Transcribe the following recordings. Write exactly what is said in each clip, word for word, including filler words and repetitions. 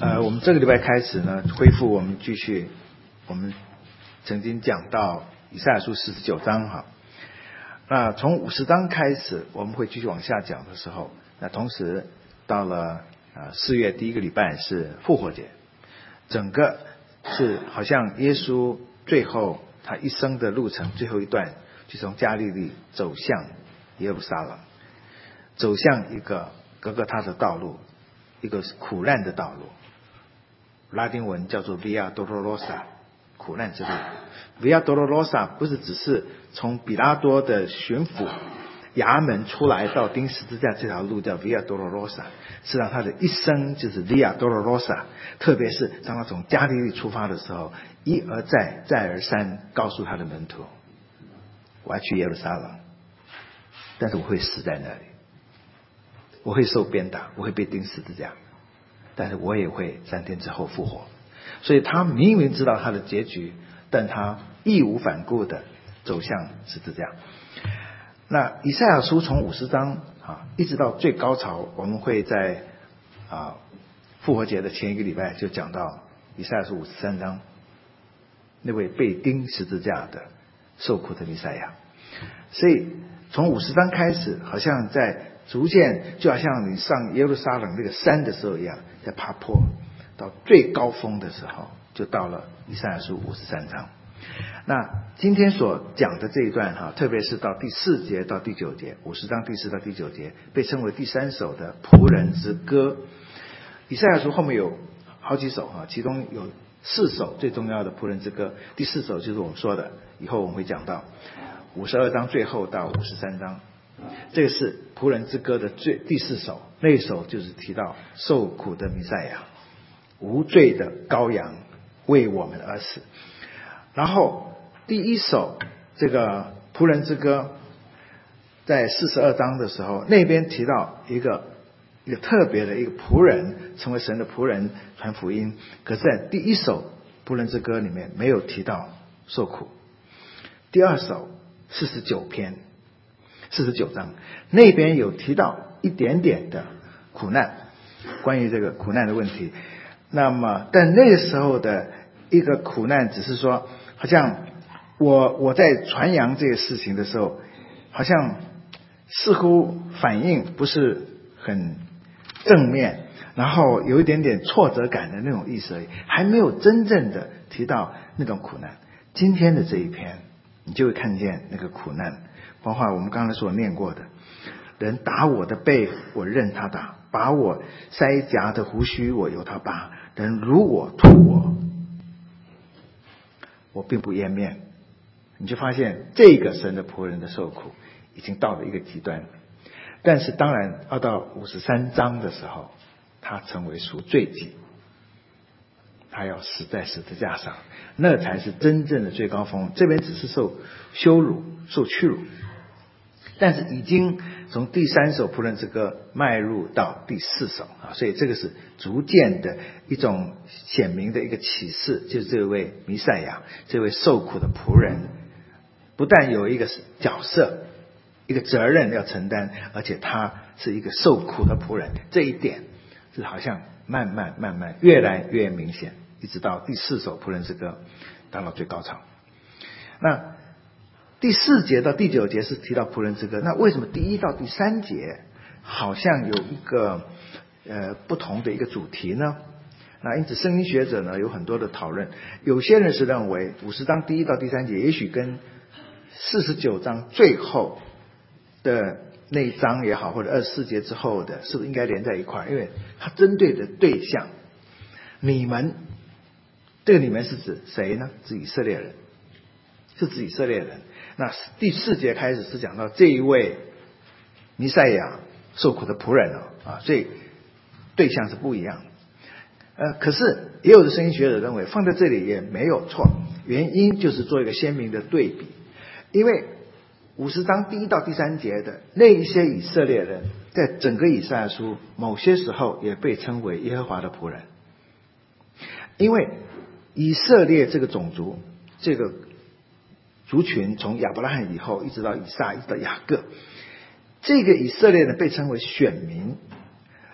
呃，我们这个礼拜开始呢，恢复我们继续，我们曾经讲到以赛亚书四十九章哈。那从五十章开始，我们会继续往下讲的时候，那同时到了呃四月第一个礼拜是复活节，整个是好像耶稣最后他一生的路程最后一段，就从加利利走向耶路撒冷，走向一个各各他的道路，一个苦难的道路。拉丁文叫做 Via Dolorosa， 苦难之路。Via Dolorosa 不是只是从比拉多的巡抚衙门出来到钉十字架这条路叫 Via Dolorosa， 实际上他的一生就是 Via Dolorosa， 特别是当他从加利利出发的时候，一而再再而三告诉他的门徒，我要去耶路撒冷，但是我会死在那里，我会受鞭打，我会被钉十字架，但是我也会三天之后复活。所以他明明知道他的结局，但他义无反顾的走向十字架。那以赛亚书从五十章啊一直到最高潮，我们会在啊复活节的前一个礼拜就讲到以赛亚书五十三章，那位被钉十字架的受苦的弥赛亚。所以从五十章开始，好像在逐渐就好像你上耶路撒冷那个山的时候一样，在爬坡，到最高峰的时候就到了以赛亚书五十三章。那今天所讲的这一段哈，特别是到第四节到第九节，五十章第四到第九节被称为第三首的仆人之歌。以赛亚书后面有好几首哈，其中有四首最重要的仆人之歌，第四首就是我们说的，以后我们会讲到五十二章最后到五十三章，这个是仆人之歌的最第四首，那一首就是提到受苦的弥赛亚，无罪的羔羊为我们而死。然后第一首这个仆人之歌在四十二章的时候，那边提到一个一个特别的一个仆人成为神的仆人传福音，可是在第一首仆人之歌里面没有提到受苦。第二首四十九篇四十九章那边有提到一点点的苦难，关于这个苦难的问题。那么但那个时候的一个苦难只是说，好像我我在传扬这个事情的时候，好像似乎反应不是很正面，然后有一点点挫折感的那种意思而已，还没有真正的提到那种苦难。今天的这一篇你就会看见那个苦难，包括我们刚才所念过的，人打我的背我任他打，把我腮颊的胡须我由他拔，人如我吐我我并不掩面。你就发现这个神的仆人的受苦已经到了一个极端。但是当然要到五十三章的时候，他成为赎罪祭，他要死在十字架上，那才是真正的最高峰。这边只是受羞辱受屈辱，但是已经从第三首仆人之歌迈入到第四首啊，所以这个是逐渐的一种显明的一个启示，就是这位弥赛亚，这位受苦的仆人，不但有一个角色一个责任要承担，而且他是一个受苦的仆人，这一点是好像慢慢慢慢越来越明显，一直到第四首仆人之歌达到最高潮。那第四节到第九节是提到仆人之歌，那为什么第一到第三节好像有一个呃不同的一个主题呢？那因此圣经学者呢有很多的讨论，有些人是认为五十章第一到第三节也许跟四十九章最后的那一章也好，或者二十四节之后的是不是应该连在一块，因为它针对的对象你们，这个你们是指谁呢？是以色列人，是指以色列人。那第四节开始是讲到这一位弥赛亚受苦的仆人了啊，所以对象是不一样的。呃，可是也有的圣经学者认为放在这里也没有错，原因就是做一个鲜明的对比，因为五十章第一到第三节的那一些以色列人，在整个以赛亚书某些时候也被称为耶和华的仆人，因为以色列这个种族这个族群从亚伯拉罕以后一直到以撒一直到雅各，这个以色列人被称为选民，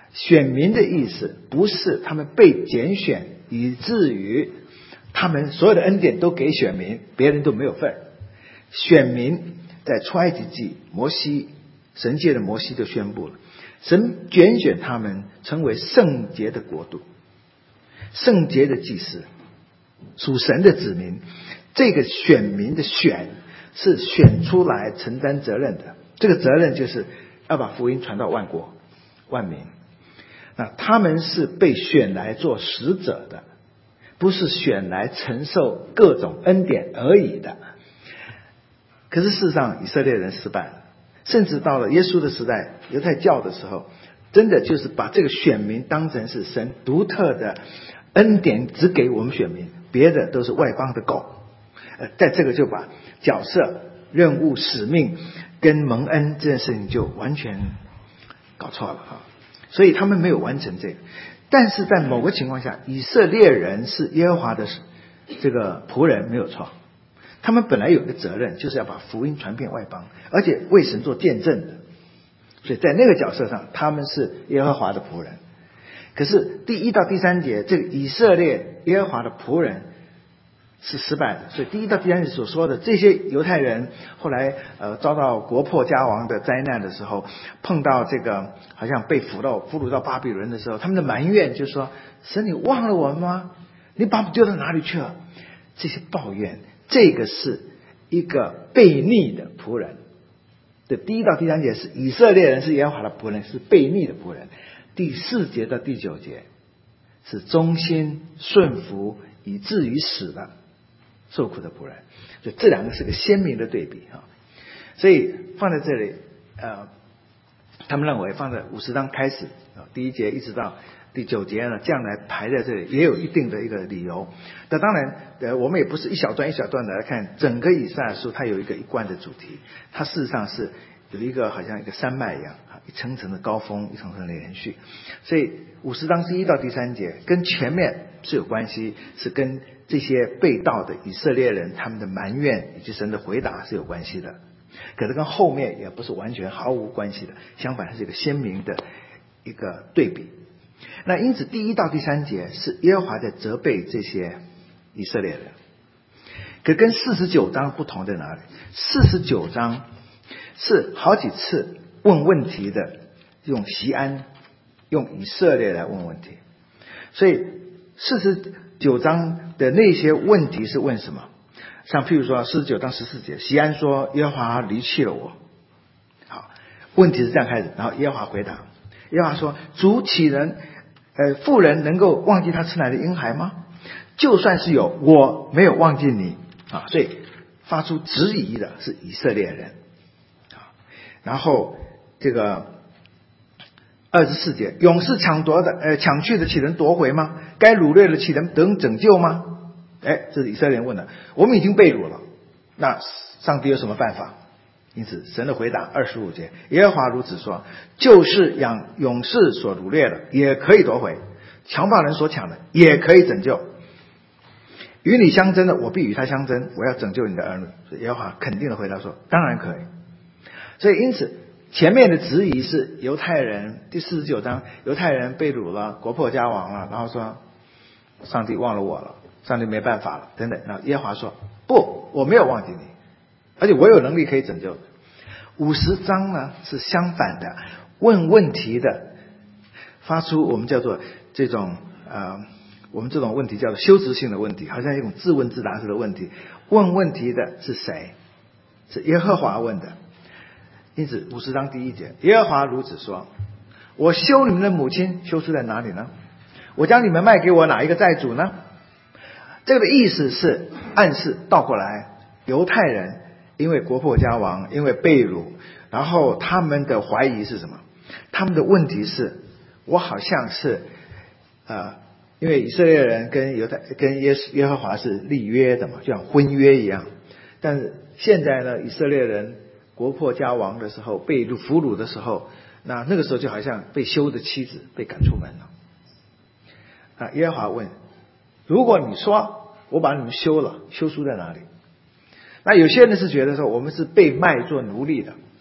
选民的意思不是他们被拣选以至于他们所有的恩典都给选民，别人都没有份。选民在出埃及记，摩西神界的摩西就宣布了，神拣选他们成为圣洁的国度，圣洁的祭司，属神的子民。这个选民的选是选出来承担责任的，这个责任就是要把福音传到万国万民。那他们是被选来做使者的，不是选来承受各种恩典而已的。可是事实上以色列人失败了，甚至到了耶稣的时代，犹太教的时候，真的就是把这个选民当成是神独特的恩典，只给我们选民，别的都是外邦的狗。呃，在这个就把角色、任务、使命跟蒙恩这件事情就完全搞错了哈。所以他们没有完成这个。但是在某个情况下，以色列人是耶和华的这个仆人，没有错。他们本来有一个责任，就是要把福音传遍外邦，而且为神做见证的。所以在那个角色上，他们是耶和华的仆人。可是第一到第三节，这个以色列耶和华的仆人是失败的。所以第一到第三节所说的这些犹太人后来呃遭到国破家亡的灾难的时候，碰到这个好像被俘到俘虏到巴比伦的时候，他们的埋怨就是说，神你忘了我们吗？你把我们丢到哪里去了？这些抱怨，这个是一个悖逆的仆人。对，第一到第三节是以色列人是耶和华的仆人，是悖逆的仆人。第四节到第九节是忠心顺服以至于死的受苦的仆人。所以这两个是个鲜明的对比啊。所以放在这里，呃，他们认为放在五十章开始啊，第一节一直到第九节呢，这样来排在这里也有一定的一个理由。那当然，呃，我们也不是一小段一小段的来看整个以赛亚书，它有一个一贯的主题，它事实上是有一个好像一个山脉一样啊，一层层的高峰，一层层的连续。所以五十章第一到第三节跟前面是有关系，是跟这些被盗的以色列人他们的埋怨以及神的回答是有关系的。可是跟后面也不是完全毫无关系的，相反是一个鲜明的一个对比。那因此第一到第三节是耶和华在责备这些以色列人，可跟四十九章不同在哪里？四十九章是好几次问问题的，用锡安用以色列来问问题。所以四十九章的那些问题是问什么？像譬如说四十九章十四节，锡安说耶和华离弃了我。好，问题是这样开始，然后耶和华回答，耶和华说，主岂能呃妇人能够忘记他吃奶的婴孩吗？就算是有，我没有忘记你啊。所以发出质疑的是以色列人啊。然后这个二十四节，勇士抢夺的呃抢去的岂能夺回吗？该掳掠的岂能得拯救吗？哎，这是以色列人问的。我们已经被掳了，那上帝有什么办法？因此神的回答二十五节，耶和华如此说，就是养勇士所掳掠的也可以夺回，强暴人所抢的也可以拯救，与你相争的我必与他相争，我要拯救你的儿女。耶和华肯定的回答说，当然可以。所以因此前面的质疑是犹太人，第四十九章犹太人被掳了，国破家亡了，然后说上帝忘了我了，上帝没办法了等等。然后耶和华说，不，我没有忘记你，而且我有能力可以拯救的。五十章呢是相反的，问问题的，发出我们叫做这种呃，我们这种问题叫做修辞性的问题，好像一种自问自答式的问题。问问题的是谁？是耶和华问的。因此五十章第一节，耶和华如此说，我休你们的母亲，休出在哪里呢？我将你们卖给我哪一个债主呢？这个的意思是暗示倒过来，犹太人因为国破家亡，因为被掳，然后他们的怀疑是什么？他们的问题是，我好像是呃，因为以色列人跟犹太跟耶耶和华是立约的嘛，就像婚约一样。但是现在呢，以色列人国破家亡的时候，被俘虏的时候，那那个时候就好像被休的妻子被赶出门了。啊，耶和华问，如果你说我把你们休了，休书在哪里？那有些人是觉得说我们是被卖做奴隶的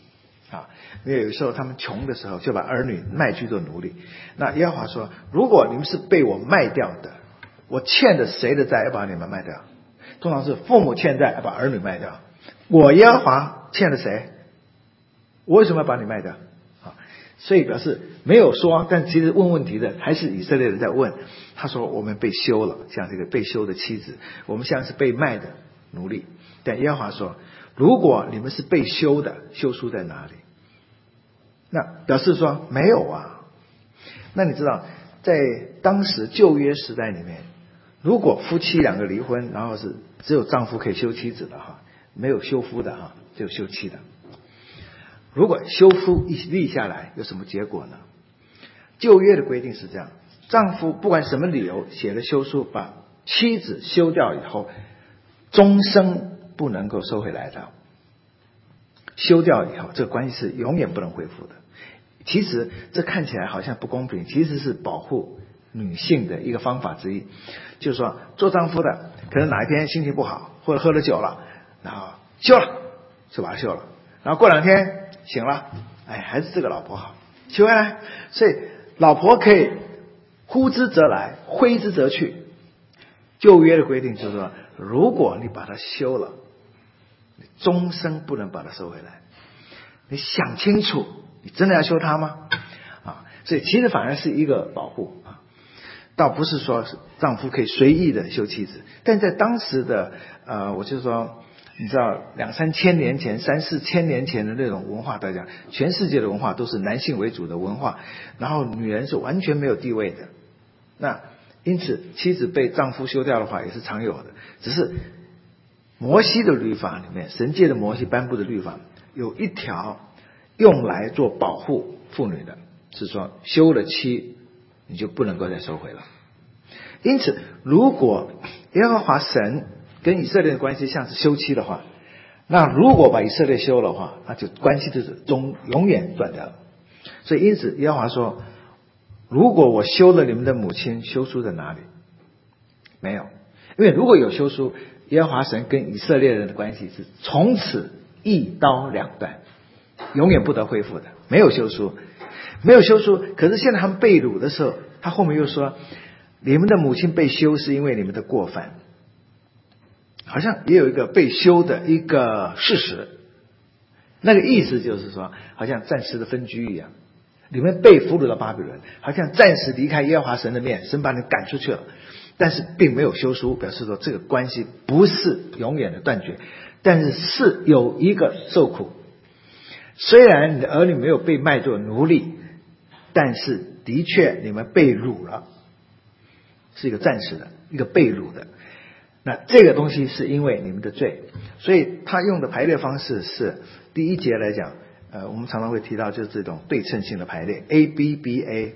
啊，因为有时候他们穷的时候就把儿女卖去做奴隶。那耶和华说，如果你们是被我卖掉的，我欠的谁的债要把你们卖掉？通常是父母欠债要把儿女卖掉。我耶和华欠了谁？我为什么要把你卖掉？啊，所以表示没有说，但其实问问题的还是以色列人在问。他说我们被休了，像这个被休的妻子，我们像是被卖的奴隶。但耶和华说，如果你们是被休的，休书在哪里？那表示说没有啊。那你知道在当时旧约时代里面，如果夫妻两个离婚，然后是只有丈夫可以休妻子的哈，没有休夫的哈，只有休妻的。如果休夫一立下来，有什么结果呢？旧约的规定是这样，丈夫不管什么理由写了休书，把妻子休掉以后，终生不能够收回来的。休掉以后，这个关系是永远不能恢复的。其实这看起来好像不公平，其实是保护女性的一个方法之一。就是说做丈夫的可能哪一天心情不好，或者喝了酒了，然后休了，就把它休了，然后过两天醒了，哎，还是这个老婆好，休回来。所以老婆可以呼之则来，挥之则去。旧约的规定就是说，如果你把它休了，你终生不能把它收回来。你想清楚，你真的要休它吗？啊，所以其实反而是一个保护啊，倒不是说丈夫可以随意的休妻子。但在当时的呃，我就说，你知道两三千年前、三四千年前的那种文化来讲，全世界的文化都是男性为主的文化，然后女人是完全没有地位的。那因此妻子被丈夫休掉的话也是常有的，只是摩西的律法里面，神界的摩西颁布的律法有一条用来做保护妇女的，是说休了妻你就不能够再收回了。因此如果耶和华神跟以色列的关系像是休妻的话，那如果把以色列休了的话，那就关系就是终永远断掉了。所以因此耶和华说，如果我休了你们的母亲，休书在哪里？没有。因为如果有休书，耶和华神跟以色列人的关系是从此一刀两断，永远不得恢复的。没有休书，没有休书。可是现在他们被掳的时候，他后面又说，你们的母亲被休是因为你们的过犯。好像也有一个被休的一个事实，那个意思就是说，好像暂时的分居一样。你们被俘虏到巴比伦，好像暂时离开耶和华神的面，神把你赶出去了，但是并没有休书，表示说这个关系不是永远的断绝，但是是有一个受苦。虽然你的儿女没有被卖作奴隶，但是的确你们被掳了，是一个暂时的，一个被掳的。那这个东西是因为你们的罪，所以他用的排列方式是第一节来讲，呃，我们常常会提到就是这种对称性的排列 A B B A。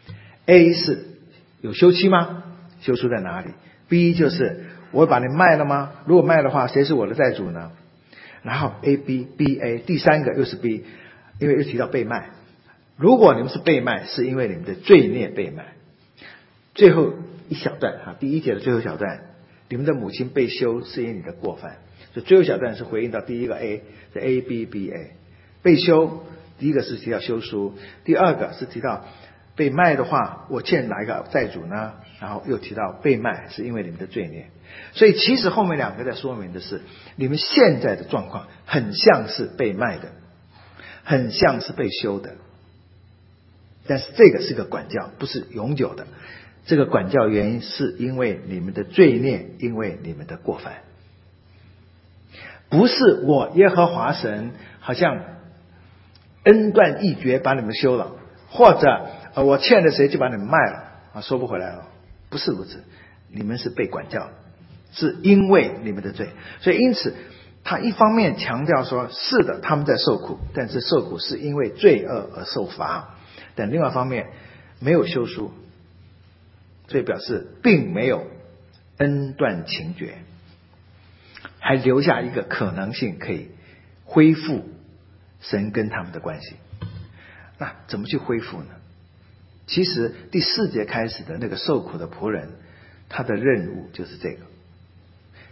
A 是有休妻吗？休书在哪里？ B 就是我把你卖了吗？如果卖的话，谁是我的债主呢？然后 A B B A， 第三个又是 B， 因为又提到被卖。如果你们是被卖，是因为你们的罪孽被卖。最后一小段哈，第一节的最后小段，你们的母亲被休是因为你的过犯。所以最后小段是回应到第一个 A， 是 A B B A。 被休，第一个是提到休书，第二个是提到被卖的话，我欠哪一个债主呢？然后又提到被卖是因为你们的罪孽。所以其实后面两个在说明的是，你们现在的状况很像是被卖的，很像是被休的。但是这个是个管教，不是永久的。这个管教原因是因为你们的罪孽，因为你们的过犯。不是我耶和华神好像恩断义绝把你们休了，或者、呃、我欠了谁就把你们卖了啊，收不回来了。不是如此，你们是被管教，是因为你们的罪。所以因此他一方面强调说是的他们在受苦，但是受苦是因为罪恶而受罚。但另外一方面没有休书，所以表示并没有恩断情绝，还留下一个可能性可以恢复神跟他们的关系。那怎么去恢复呢？其实第四节开始的那个受苦的仆人，他的任务就是这个。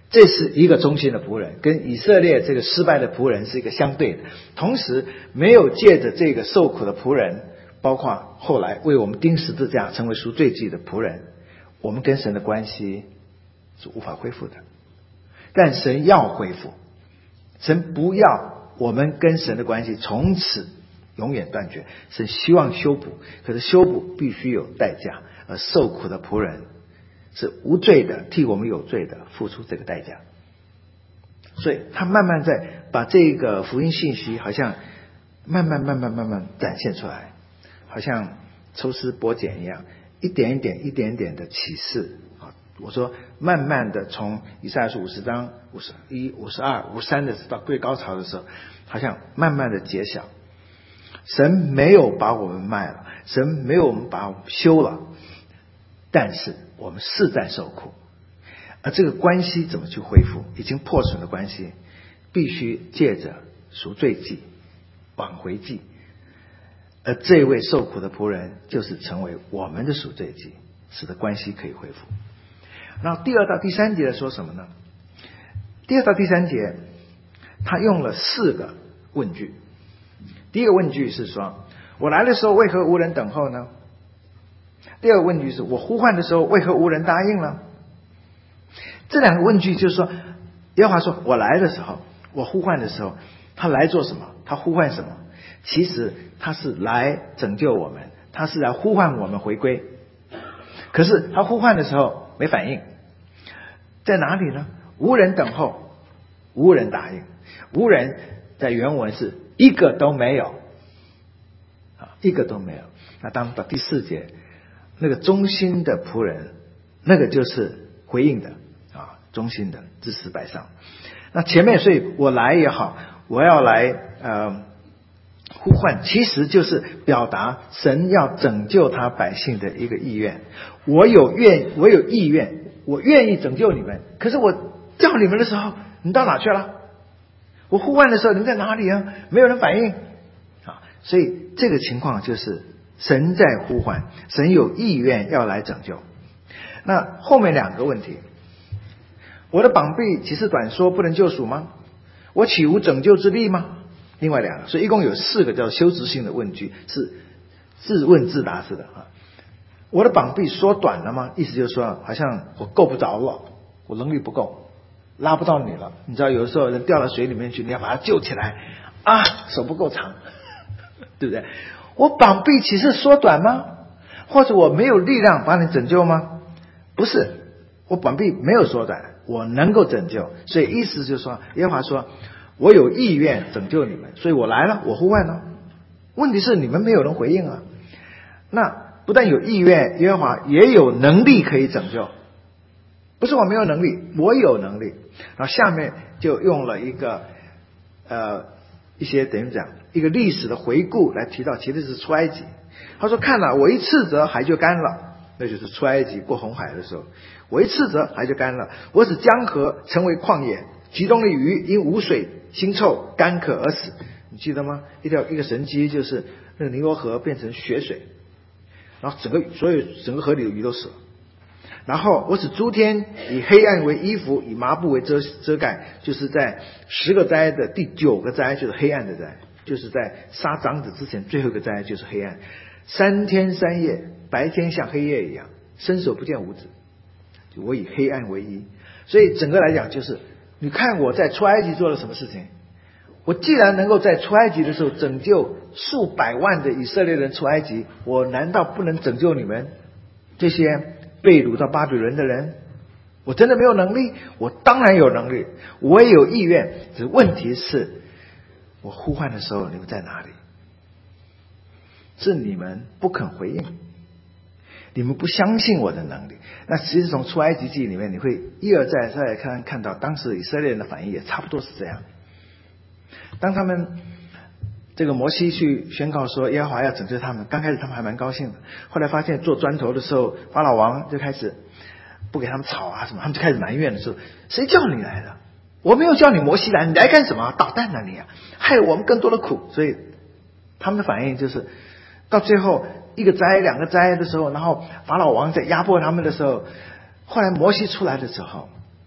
这是一个忠心的仆人，跟以色列这个失败的仆人是一个相对的。同时，没有借着这个受苦的仆人，包括后来为我们钉十字架成为赎罪祭的仆人，我们跟神的关系是无法恢复的。但神要恢复，神不要我们跟神的关系从此永远断绝，神希望修补，可是修补必须有代价，而受苦的仆人是无罪的，替我们有罪的付出这个代价。所以他慢慢在把这个福音信息好像慢慢慢慢慢慢展现出来，好像抽丝剥茧一样，一点一点一点点的启示。我说慢慢的从以赛亚书五十章五十一、五十二、五十三的到最高潮的时候，好像慢慢的揭晓，神没有把我们卖了，神没有把我们休了，但是我们是在受苦。而这个关系怎么去恢复？已经破损的关系，必须借着赎罪祭、挽回祭。而这位受苦的仆人就是成为我们的赎罪祭，使得关系可以恢复。然后第二到第三节说什么呢？第二到第三节他用了四个问句。第一个问句是说，我来的时候为何无人等候呢？第二个问句是，我呼唤的时候为何无人答应呢？这两个问句就是说，耶和华说我来的时候，我呼唤的时候，他来做什么？他呼唤什么？其实他是来拯救我们，他是来呼唤我们回归。可是他呼唤的时候没反应，在哪里呢？无人等候，无人答应。无人在原文是一个都没有，一个都没有。那当到第四节，那个忠心的仆人，那个就是回应的啊，忠心的至死摆上。那前面所以我来也好，我要来呃呼唤，其实就是表达神要拯救他百姓的一个意愿。我有愿，我有意愿，我愿意拯救你们。可是我叫你们的时候，你到哪去了？我呼唤的时候，你们在哪里啊？没有人反应啊！所以这个情况就是神在呼唤，神有意愿要来拯救。那后面两个问题，我的膀臂岂是短说不能救赎吗？我岂无拯救之力吗？另外两个，所以一共有四个叫修辞性的问句，是自问自答式的啊。我的膀臂缩短了吗？意思就是说，好像我够不着了，我能力不够，拉不到你了。你知道，有的时候人掉到水里面去，你要把他救起来啊，手不够长，对不对？我膀臂岂是缩短吗？或者我没有力量把你拯救吗？不是，我膀臂没有缩短，我能够拯救。所以意思就是说，耶和华说我有意愿拯救你们，所以我来了，我呼唤了。问题是你们没有人回应啊。那不但有意愿，耶和华也有能力可以拯救。不是我没有能力，我有能力。然后下面就用了一个呃一些等于讲一个历史的回顾来提到，其实是出埃及。他说看了，我一斥责海就干了，那就是出埃及过红海的时候，我一斥责海就干了，我使江河成为旷野，其中的鱼因无水腥臭干渴而死。你记得吗？一条一个神迹就是那个尼罗河变成血水，然后整个所有整个河里的鱼都死了。然后我使诸天以黑暗为衣服，以麻布为遮遮盖，就是在十个灾的第九个灾就是黑暗的灾，就是在杀长子之前最后一个灾就是黑暗。三天三夜，白天像黑夜一样，伸手不见五指，我以黑暗为衣。所以整个来讲就是，你看我在出埃及做了什么事情？我既然能够在出埃及的时候拯救数百万的以色列人出埃及，我难道不能拯救你们这些被掳到巴比伦的人？我真的没有能力？我当然有能力，我也有意愿。只是问题是我呼唤的时候你们在哪里？是你们不肯回应，你们不相信我的能力。那其实从出埃及记里面你会一而再再看看到当时以色列人的反应也差不多是这样。当他们这个摩西去宣告说耶和华要拯救他们，刚开始他们还蛮高兴的，后来发现做砖头的时候法老王就开始不给他们草啊什么，他们就开始埋怨的时候，谁叫你来的？我没有叫你摩西来，你来干什么？捣蛋啊你啊，害我们更多的苦。所以他们的反应就是到最后一个灾两个灾的时候，然后法老王在压迫他们的时候，后来摩西出来的时候，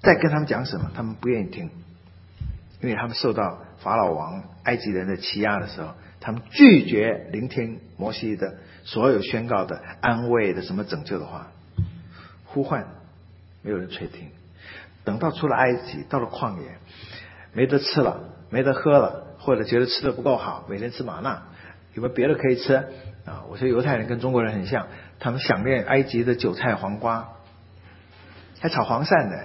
再跟他们讲什么，他们不愿意听，因为他们受到法老王埃及人的欺压的时候，他们拒绝聆听摩西的所有宣告的安慰的什么拯救的话，呼唤没有人垂听。等到出了埃及，到了旷野，没得吃了，没得喝了，或者觉得吃的不够好，每天吃玛纳，有没有别的可以吃啊？我说犹太人跟中国人很像，他们想念埃及的韭菜黄瓜，还炒黄鳝呢。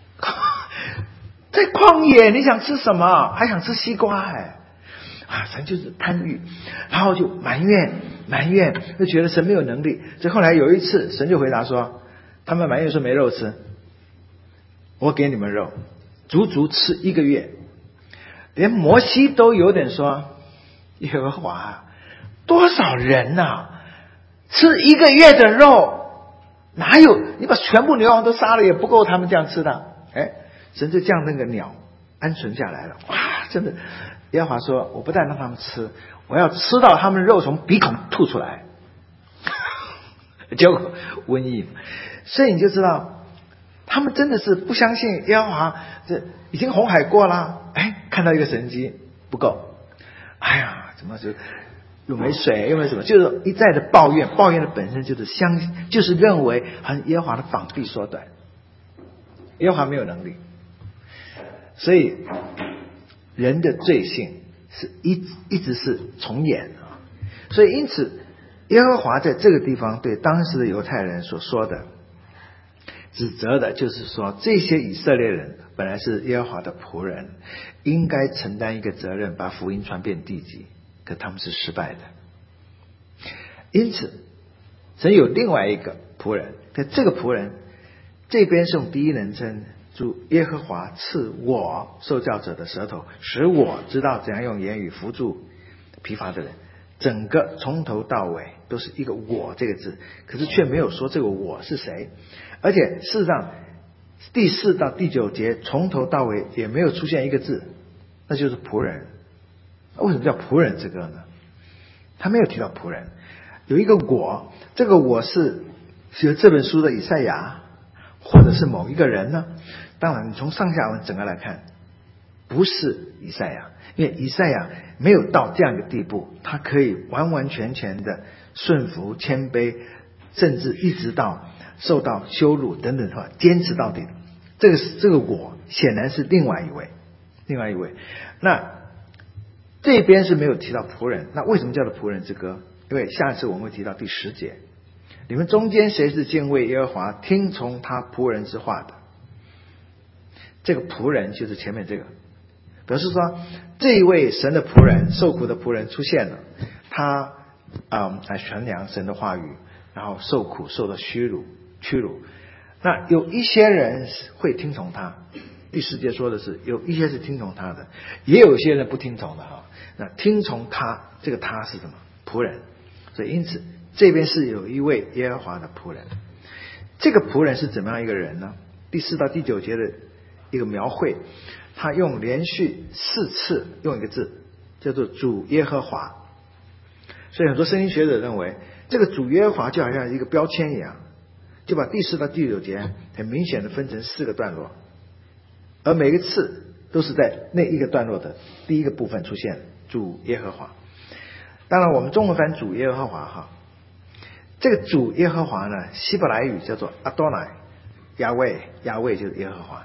在旷野你想吃什么？还想吃西瓜哎，啊，神就是贪欲，然后就埋怨埋怨，就觉得神没有能力。所以后来有一次，神就回答说，他们埋怨说没肉吃，我给你们肉，足足吃一个月。连摩西都有点说，耶和华，多少人呐、啊，吃一个月的肉，哪有？你把全部牛羊都杀了也不够他们这样吃的。哎，神就降那个鸟鹌鹑下来了，哇，真的，耶和华说，我不但让他们吃，我要吃到他们肉从鼻孔吐出来。结果瘟疫，所以你就知道他们真的是不相信耶和华，这已经红海过了，哎，看到一个神迹不够，哎呀，怎么就又没水又没什么，就是一再的抱怨，抱怨的本身就是相，就是认为和耶和华的膀臂缩短，耶和华没有能力。所以人的罪性是一一直是重演啊，所以因此耶和华在这个地方对当时的犹太人所说的指责的就是说，这些以色列人本来是耶和华的仆人，应该承担一个责任，把福音传遍地极，可他们是失败的。因此神有另外一个仆人，可这个仆人这边是用第一人称，主耶和华赐我受教者的舌头，使我知道怎样用言语扶助疲乏的人。整个从头到尾都是一个我这个字，可是却没有说这个我是谁。而且事实上第四到第九节从头到尾也没有出现一个字，那就是仆人。为什么叫仆人之歌呢？他没有提到仆人，有一个我，这个我是写这本书的以赛亚，或者是某一个人呢？当然你从上下文整个来看，不是以赛亚，因为以赛亚没有到这样一个地步，他可以完完全全的顺服谦卑，甚至一直到受到羞辱等等的话坚持到底。这个是这个我显然是另外一位另外一位。那这边是没有提到仆人，那为什么叫做仆人之歌？因为下一次我们会提到第十节，你们中间谁是敬畏耶和华听从他仆人之话的？这个仆人就是前面这个，表示说这一位神的仆人，受苦的仆人出现了，他啊来传扬神的话语，然后受苦，受到屈辱屈辱。那有一些人会听从他，第十节说的是有一些是听从他的，也有一些人不听从的哈。那听从他，这个他是什么？仆人。所以因此这边是有一位耶和华的仆人。这个仆人是怎么样一个人呢？第四到第九节的一个描绘，他用连续四次用一个字叫做主耶和华。所以很多圣经学者认为这个主耶和华就好像一个标签一样，就把第四到第九节很明显的分成四个段落，而每个次都是在那一个段落的第一个部分出现主耶和华。当然我们中文翻主耶和华哈，这个主耶和华呢，希伯来语叫做 Adonai， 亚卫，亚卫就是耶和华，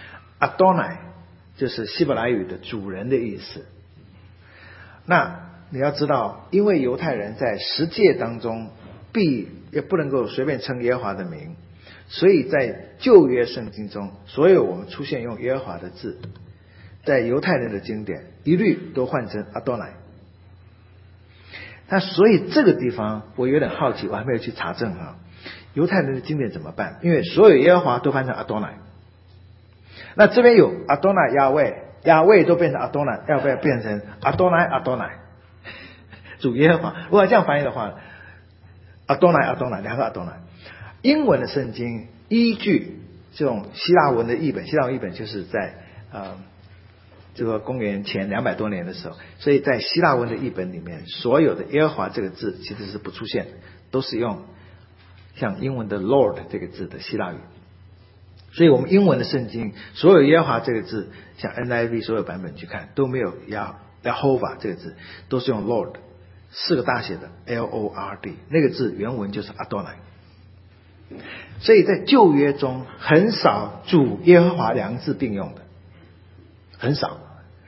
Adonai 就是希伯来语的主人的意思。那你要知道，因为犹太人在十诫当中必也不能够随便称耶和华的名，所以在旧约圣经中，所有我们出现用耶和华的字，在犹太人的经典一律都换成 Adonai。那所以这个地方我有点好奇，我还没有去查证哈，犹太人的经典怎么办？因为所有耶和华都翻成 Adonai， 那这边有 Adonai 亚卫，亚卫都变成 Adonai， 要不要变成 Adonai Adonai 主耶和华？如果这样翻译的话 Adonai Adonai 两个 Adonai。 英文的圣经依据这种希腊文的译本，希腊文译本就是在呃这个公元前两百多年的时候，所以在希腊文的译本里面，所有的耶和华这个字其实是不出现的，都是用像英文的 Lord 这个字的希腊语。 所以我们英文的圣经所有耶和华这个字，像 N I V 所有版本去看都没有 Yahovah 这个字，都是用 Lord 四个大写的 L O R D， 那个字原文就是 Adonai。 所以在旧约中很少主耶和华两个字并用的，很少。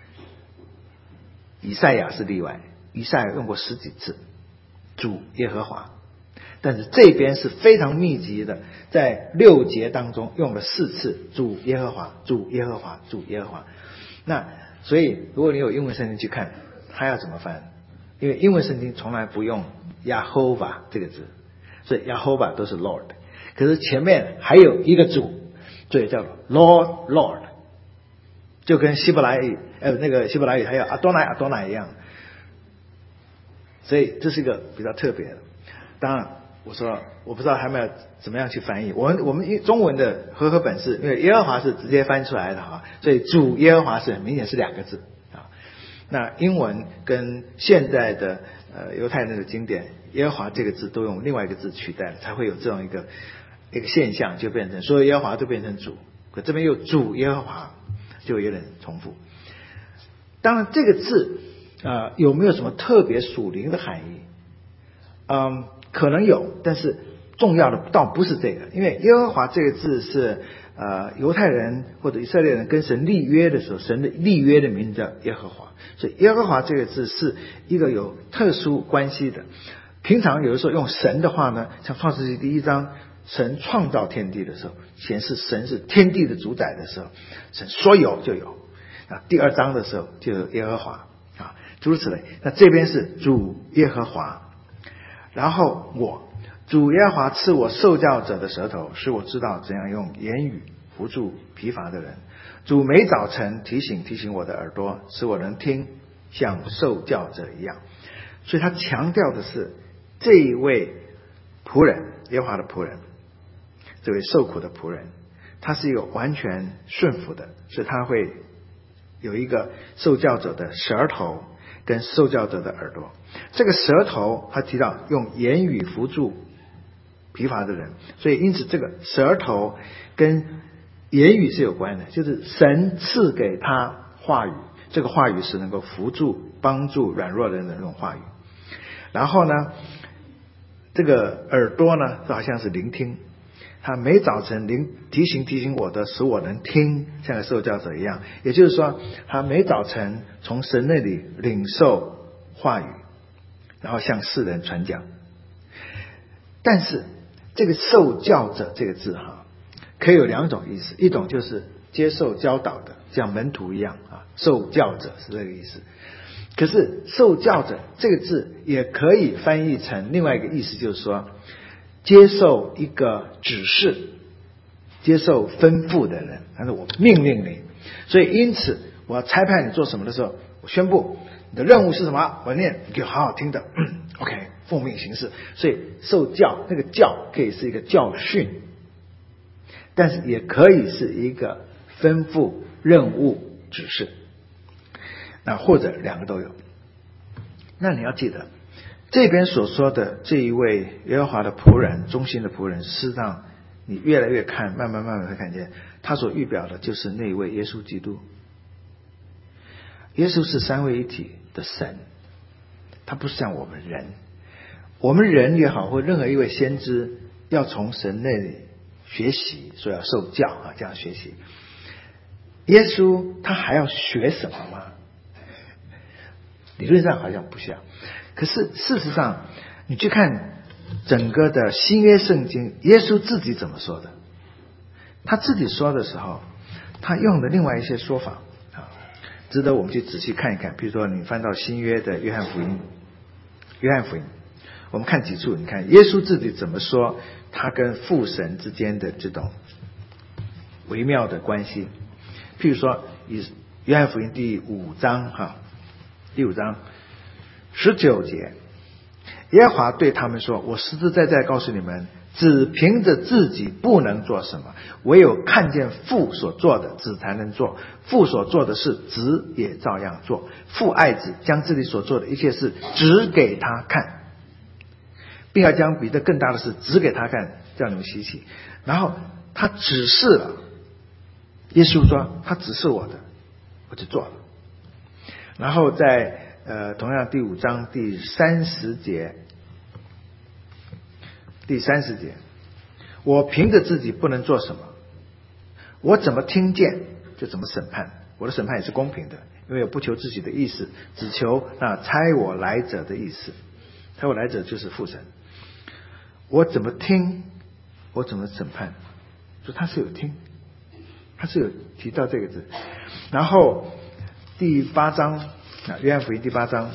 以赛亚是例外，以赛亚用过十几次主耶和华，但是这边是非常密集的，在六节当中用了四次主耶和华，主耶和华，主耶和华。那所以如果你有英文圣经去看，它要怎么翻？因为英文圣经从来不用 Yahovah 这个字，所以 Yahovah 都是 Lord， 可是前面还有一个主，所以叫 Lord Lord， 就跟希伯来语呃那个希伯来语还有 Adonai Adonai 一样，所以这是一个比较特别的。当然我说我不知道还没有怎么样去翻译，我们我们中文的和合本是因为耶和华是直接翻出来的哈，所以主耶和华是很明显是两个字啊。那英文跟现在的呃犹太人的经典耶和华这个字都用另外一个字取代了，才会有这种一个一个现象，就变成所有耶和华都变成主，可这边又主耶和华就有点重复。当然这个字呃有没有什么特别属灵的含义？嗯，可能有，但是重要的倒不是这个，因为耶和华这个字是呃犹太人或者以色列人跟神立约的时候，神的立约的名字叫耶和华，所以耶和华这个字是一个有特殊关系的。平常有的时候用神的话呢，像创世纪第一章，神创造天地的时候，显示神是天地的主宰的时候，神说有就有。啊，第二章的时候就有耶和华啊，诸如此类。那这边是主耶和华。然后我主耶和华赐我受教者的舌头，使我知道怎样用言语扶助疲乏的人。主每早晨提醒提醒我的耳朵，使我能听，像受教者一样。所以他强调的是这一位仆人，耶和华的仆人，这位受苦的仆人，他是一个完全顺服的，所以他会有一个受教者的舌头跟受教者的耳朵。这个舌头他提到用言语扶助疲乏的人，所以因此这个舌头跟言语是有关的，就是神赐给他话语，这个话语是能够扶助帮助软弱人的那种话语。然后呢这个耳朵呢就好像是聆听，他每早晨聆提醒提醒我的，使我能听，像个受教者一样。也就是说他每早晨从神那里领受话语，然后向世人传讲。但是这个受教者这个字哈，可以有两种意思，一种就是接受教导的，像门徒一样啊，受教者是这个意思。可是受教者这个字也可以翻译成另外一个意思，就是说接受一个指示，接受吩咐的人，但是我命令你，所以因此我要差派你做什么的时候，我宣布你的任务是什么，我念你给我好好听的、嗯、OK 奉命行事。所以受教那个教可以是一个教训，但是也可以是一个吩咐任务指示，那或者两个都有。那你要记得这边所说的这一位耶和华的仆人，忠心的仆人，事实上你越来越看慢慢慢慢会看见他所预表的就是那一位耶稣基督。耶稣是三位一体的神，他不是像我们人，我们人也好或任何一位先知要从神那里学习，所以要受教啊，这样学习。耶稣他还要学什么吗？理论上好像不需要，可是事实上你去看整个的新约圣经，耶稣自己怎么说的？他自己说的时候，他用的另外一些说法啊，值得我们去仔细看一看。比如说你翻到新约的约翰福音，约翰福音我们看几处，你看耶稣自己怎么说他跟父神之间的这种微妙的关系。譬如说以约翰福音第五章哈，第五章十九节，耶和华对他们说，我实实在在告诉你们，只凭着自己不能做什么，唯有看见父所做的，子才能做。父所做的事，子也照样做。父爱子，将自己所做的一切事指给他看，并要将比这更大的事指给他看，叫你们稀奇。然后他指示了耶稣说他指示我的，我就做了。然后在呃同样第五章第三十节，第三十节，我凭着自己不能做什么，我怎么听见就怎么审判，我的审判也是公平的，因为我不求自己的意思，只求那差我来者的意思。差我来者就是父神。我怎么听，我怎么审判，所以他是有听，他是有提到这个字。然后第八章，约翰福音第八章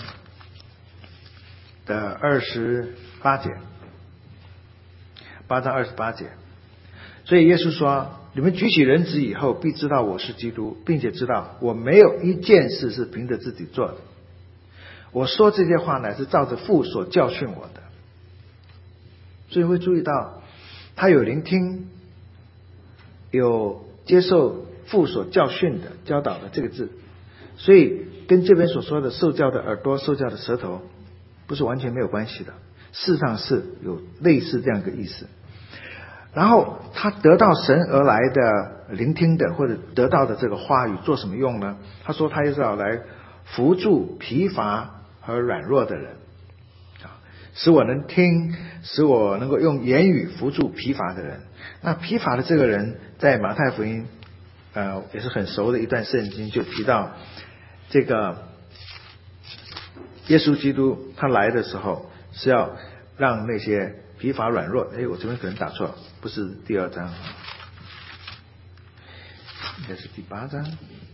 的二十八节，八章二十八节，所以耶稣说，你们举起人子以后，必知道我是基督，并且知道我没有一件事是凭着自己做的。我说这些话乃是照着父所教训我的。所以会注意到他有聆听，有接受父所教训的教导的这个字，所以跟这边所说的受教的耳朵、受教的舌头不是完全没有关系的，事实上是有类似这样一个意思。然后他得到神而来的聆听的或者得到的这个话语做什么用呢？他说他是要来扶助疲乏和软弱的人，使我能听，使我能够用言语扶助疲乏的人。那疲乏的这个人在马太福音呃也是很熟的一段圣经，就提到这个耶稣基督他来的时候是要让那些疲乏软弱，哎，我这边可能打错，不是第二章，应该是第八章，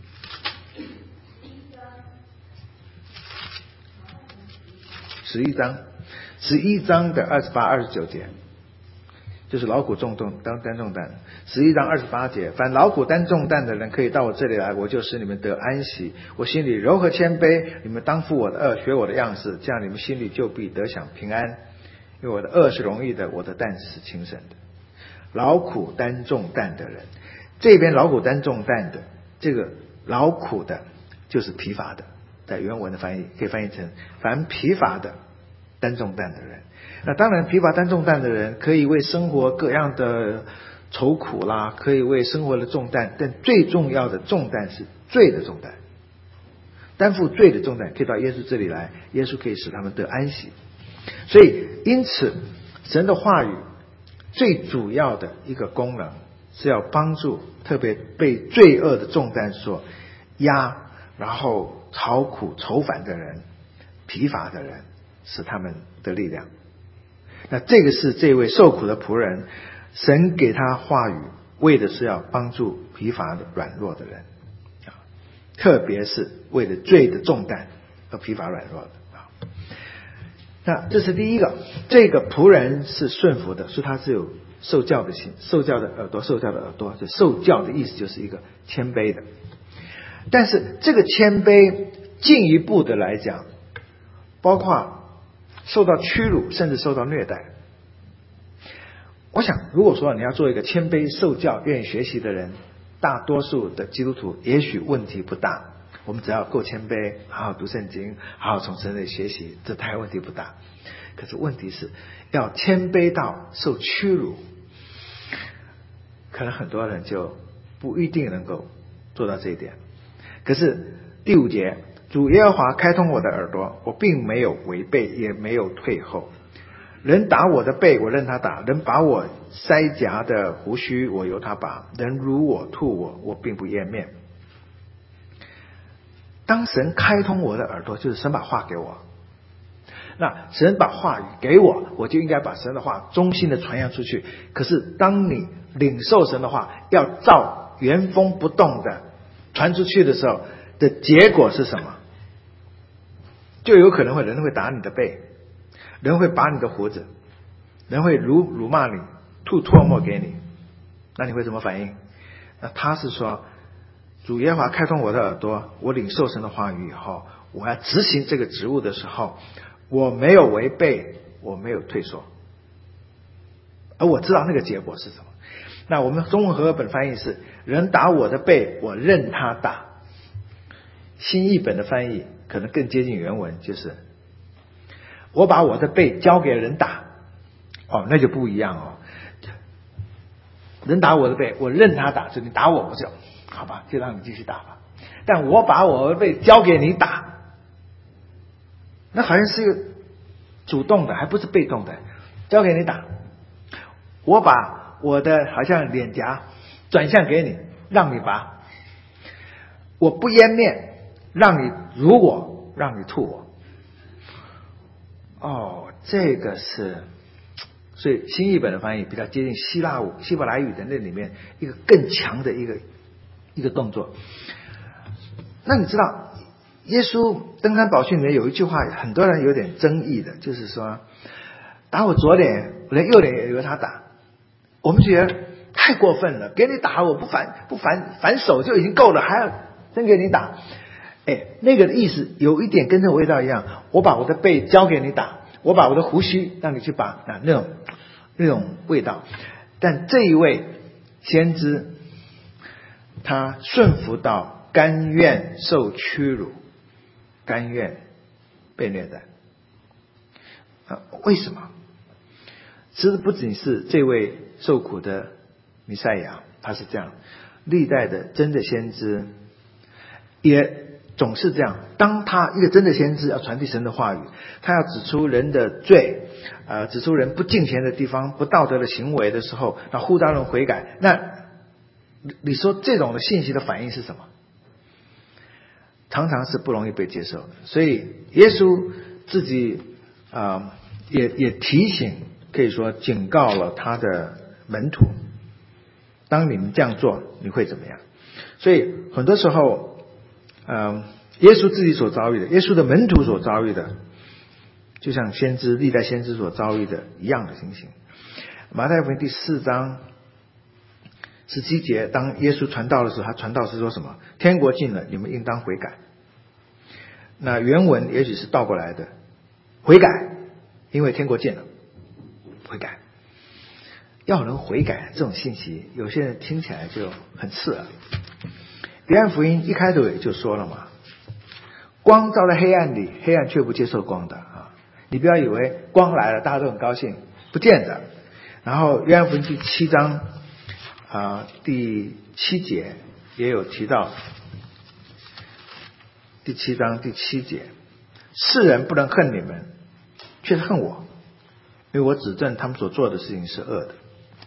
十一章，十一章的二十八、二十九节，就是劳苦重担担担重担。十一章二十八节，凡劳苦担重担的人，可以到我这里来，我就使你们得安息。我心里柔和谦卑，你们当负我的轭，学我的样式，这样你们心里就必得享平安。因为我的轭是容易的，我的担是轻省的。劳苦担重担的人，这边劳苦担重担的，这个劳苦的就是疲乏的，在原文的翻译可以翻译成凡疲乏的担重担的人。那当然疲乏担重担的人可以为生活各样的愁苦啦，可以为生活的重担，但最重要的重担是罪的重担，担负罪的重担可以到耶稣这里来，耶稣可以使他们得安息。所以因此神的话语最主要的一个功能是要帮助特别被罪恶的重担所压，然后愁苦愁烦的人、疲乏的人，使他们的力量。那这个是这位受苦的仆人，神给他话语为的是要帮助疲乏的软弱的人，特别是为了罪的重担而疲乏软弱的。那这是第一个，这个仆人是顺服的，所以他是有受教的心，受教的耳朵，受教的耳朵，就受教的意思就是一个谦卑的。但是这个谦卑进一步的来讲，包括受到屈辱，甚至受到虐待。我想如果说你要做一个谦卑受教愿意学习的人，大多数的基督徒也许问题不大，我们只要够谦卑，好好读圣经，好好从神那里学习，这太问题不大。可是问题是要谦卑到受屈辱，可能很多人就不一定能够做到这一点。可是第五节，主耶和华开通我的耳朵，我并没有违背，也没有退后。人打我的背，我任他打；人拔我腮颊的胡须，我由他拔；人辱我吐我，我并不掩面。当神开通我的耳朵，就是神把话给我。那神把话语给我，我就应该把神的话忠心的传扬出去。可是当你领受神的话，要照原封不动的传出去的时候，的结果是什么？就有可能会人会打你的背，人会拔你的胡子，人会辱辱骂你，吐唾沫给你，那你会怎么反应？那他是说，主耶和华开通我的耳朵，我领受神的话语以后，我要执行这个职务的时候，我没有违背，我没有退缩，而我知道那个结果是什么。那我们中文和合本翻译是，人打我的背，我任他打。新译本的翻译可能更接近原文，就是我把我的背交给人打。哦，那就不一样哦。 人打我的背，我任他打，就你打我，我就好吧，就让你继续打吧。但我把我的背交给你打，那好像是一个主动的，还不是被动的，交给你打。我把我的好像脸颊转向给你，让你拔。我不湮灭，让你辱我，让你吐我。哦，这个是，所以新译本的翻译比较接近希腊语、希伯来语的那里面一个更强的一个一个动作。那你知道，耶稣登山宝训里面有一句话，很多人有点争议的，就是说，打我左脸，我连右脸也由他打。我们觉得太过分了，给你打我不反不反反手就已经够了，还要真给你打。哎，那个的意思有一点跟这个味道一样，我把我的背交给你打，我把我的胡须让你去拔，啊，那种那种味道。但这一位先知，他顺服到甘愿受屈辱，甘愿被虐待。啊，为什么？其实不仅是这位受苦的弥赛亚，他是这样，历代的真的先知也总是这样。当他一个真的先知要传递神的话语，他要指出人的罪，呃，指出人不敬虔的地方、不道德的行为的时候，那呼召人悔改。那你说这种的信息的反应是什么？常常是不容易被接受的。所以耶稣自己啊、呃，也也提醒，可以说警告了他的门徒，当你们这样做，你会怎么样？所以很多时候，嗯、呃，耶稣自己所遭遇的，耶稣的门徒所遭遇的，就像先知历代先知所遭遇的一样的情形。马太福音第四章十七节，当耶稣传道的时候，他传道是说什么？天国近了，你们应当悔改。那原文也许是倒过来的，悔改，因为天国近了，悔改。要人悔改这种信息，有些人听起来就很刺耳。约翰福音一开头也就说了嘛，光照在黑暗里，黑暗却不接受光的啊！你不要以为光来了，大家都很高兴，不见得。然后约翰福音第七章啊第七节也有提到，第七章第七节，世人不能恨你们，却是恨我，因为我指证他们所做的事情是恶的。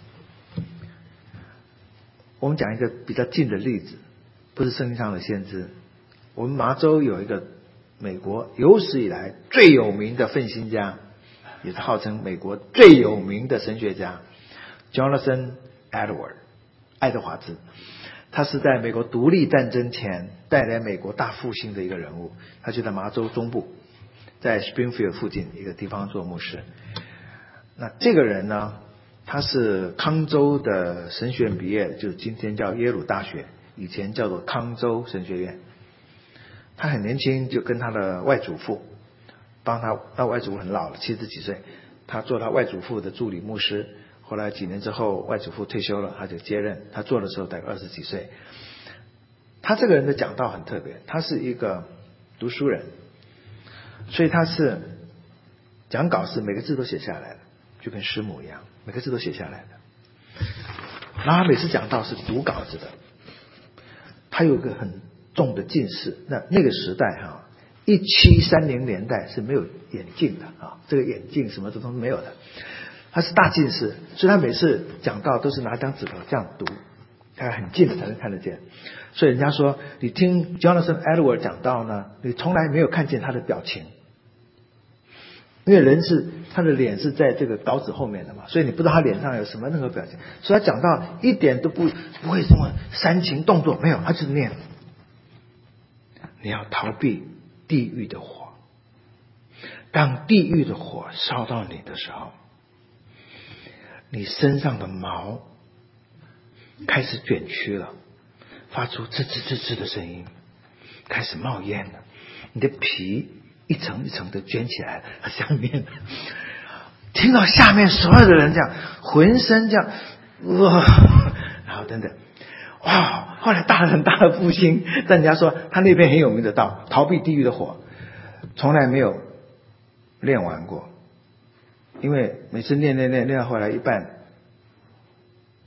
我们讲一个比较近的例子，不是圣经上的先知。我们麻州有一个美国有史以来最有名的奋兴家，也是号称美国最有名的神学家 Jonathan Edwards 爱德华兹。他是在美国独立战争前带来美国大复兴的一个人物。他就在麻州中部，在 Springfield 附近一个地方做牧师。那这个人呢，他是康州的神学院毕业，就是今天叫耶鲁大学，以前叫做康州神学院。他很年轻就跟他的外祖父帮他，他外祖父很老了，七十几岁，他做他外祖父的助理牧师。后来几年之后，外祖父退休了，他就接任。他做的时候大概二十几岁。他这个人的讲道很特别，他是一个读书人，所以他是讲稿是每个字都写下来的，就跟师母一样，每个字都写下来的。然后他每次讲道是读稿子的。他有一个很重的近视，那那个时代哈、啊，一七三零年代是没有眼镜的啊，这个眼镜什么的都没有的。他是大近视，所以他每次讲道都是拿张纸头这样读，他很近的才能看得见。所以人家说，你听 Jonathan Edwards 讲道呢，你从来没有看见他的表情，因为人是他的脸是在这个稿纸后面的嘛，所以你不知道他脸上有什么任何表情。所以他讲道一点都不不会什么煽情动作，没有，他就是念。你要逃避地狱的火，当地狱的火烧到你的时候，你身上的毛开始卷曲了，发出吱吱吱吱的声音，开始冒烟了，你的皮一层一层的卷起来了，下面听到下面所有的人这样浑身这样哇，然后等等，哇，后来大了很大的复兴，但人家说他那边很有名的道，逃避地狱的火，从来没有练完过。因为每次练练练练到后来一半